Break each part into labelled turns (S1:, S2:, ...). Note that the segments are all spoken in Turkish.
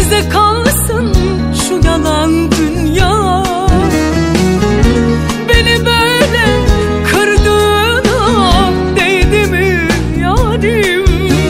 S1: bize kalsın şu yalan dünya. Beni böyle kırdığına değdi mi yarim?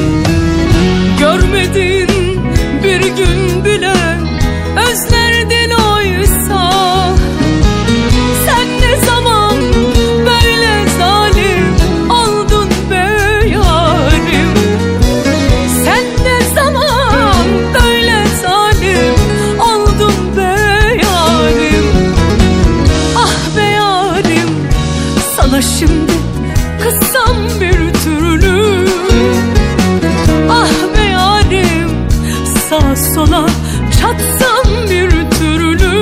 S1: Görmedin bir gün bile, özlerdin oysa. Sen ne zaman böyle zalim oldun be yarim? Sen ne zaman böyle zalim oldun be yarim? Ah be yarim, sana şimdi kızsam bir türlü. Ah be yarim, sağa sola çatsam bir türlü.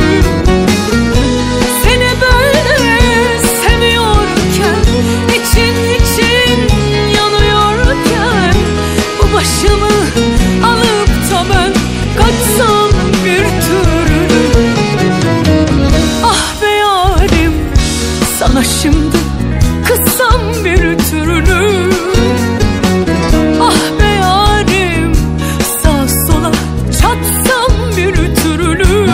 S1: Seni böyle seviyorken, için için yanıyorken, bu başımı alıp da ben kaçsam bir türlü. Ah be yarim, sana şimdi kızsam bir türlü. Ah be yarim, sağa sola çatsam bir türlü.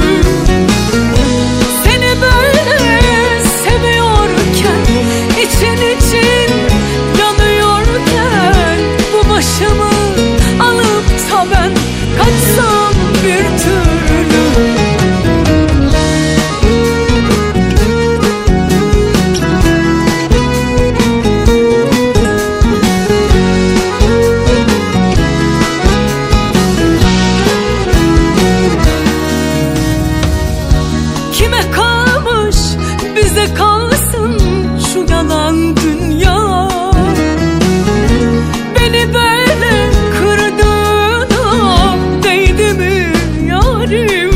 S1: Seni böyle seviyorken, için için yanıyorken, bu başımı alıp da ben kaçsam bir türlü. Kime kalmış bize kalsın şu yalan dünya. Beni böyle kırdığına değdi mi yarim?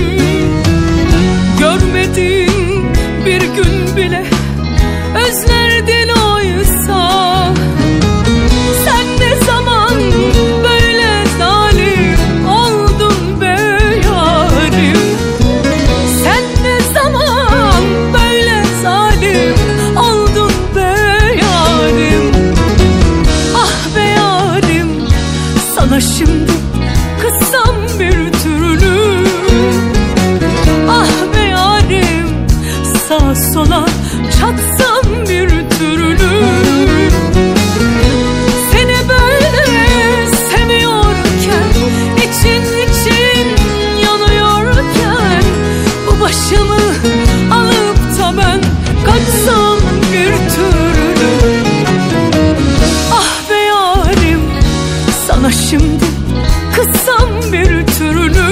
S1: Görmedin bir gün bile, özlerdin oysa. Sen ne zaman böyle zalim oldun be yarim? Sen ne zaman böyle zalim oldun be yarim? Ah be yarim, sana şimdi kızsam bir türlü. Ah be yarim, sağa sola çatsam bir türlü. Seni böyle seviyorken, için için yanıyorken, bu başımı alıp da ben kaçsam bir türlü. Ah be yarim, sana şimdi kızsam bir türlü.